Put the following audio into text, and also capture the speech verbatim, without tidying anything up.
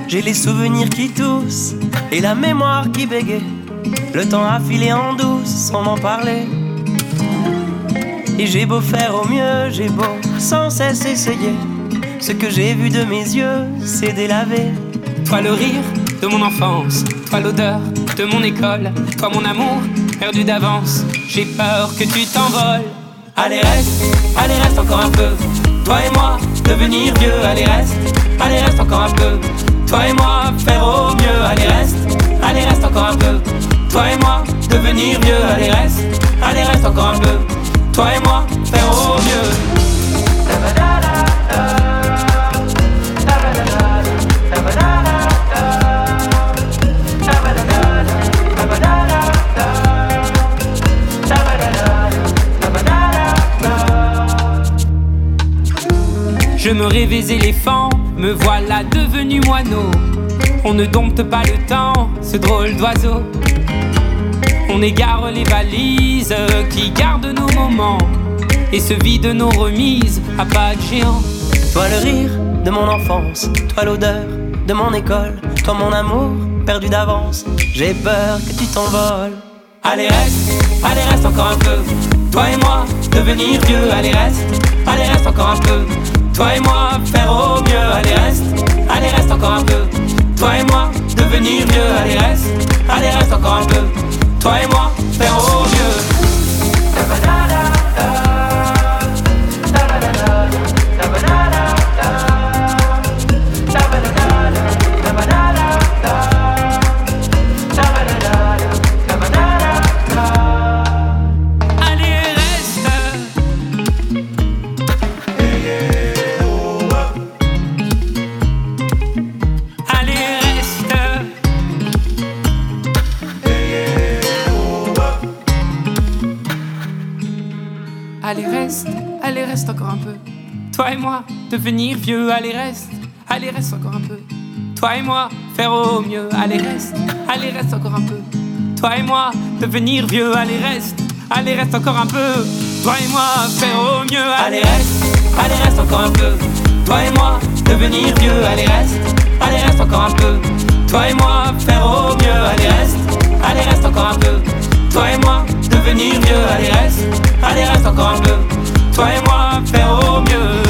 J'ai les souvenirs qui toussent et la mémoire qui bégaye. Le temps a filé en douce sans m'en parler. Et j'ai beau faire au mieux, j'ai beau sans cesse essayer. Ce que j'ai vu de mes yeux, c'est délavé. Toi le rire de mon enfance, toi l'odeur de mon école, toi mon amour perdu d'avance. J'ai peur que tu t'envoles. Allez reste, allez reste encore un peu. Toi et moi, devenir vieux. Allez reste, allez reste encore un peu. Toi et moi, faire au mieux. Allez reste, allez reste encore un peu. Toi et moi, devenir vieux. Allez reste, allez reste encore un peu. Toi et moi, faire au mieux. Je me rêvais éléphant, me voilà devenu moineau. On ne dompte pas le temps, ce drôle d'oiseau. On égare les valises qui gardent nos moments et se vident nos remises à pas de géant. Toi le rire de mon enfance, toi l'odeur de mon école, toi mon amour perdu d'avance. J'ai peur que tu t'envoles. Allez reste, allez reste encore un peu. Toi et moi, devenir vieux. Allez reste, allez reste encore un peu. Toi et moi, faire au mieux. Allez reste, allez reste encore un peu. Toi et moi, devenir vieux. Allez reste, allez reste encore un peu. Toi et moi, faire au mieux. Allez reste, allez reste encore un peu. Toi et moi, devenir vieux. Allez reste, allez reste encore un peu. Toi et moi, faire au mieux. Allez reste, allez reste encore un peu. Toi et moi, devenir vieux. Allez reste, allez reste encore un peu. Toi et moi, faire au mieux. Allez reste, allez reste encore un peu. Toi et moi, devenir vieux. Allez reste, allez reste encore un peu. Toi et moi, faire au mieux. Allez reste, allez reste encore un peu. Toi et moi, devenir vieux. Allez reste, allez reste encore un peu. Toi et moi, faire au mieux.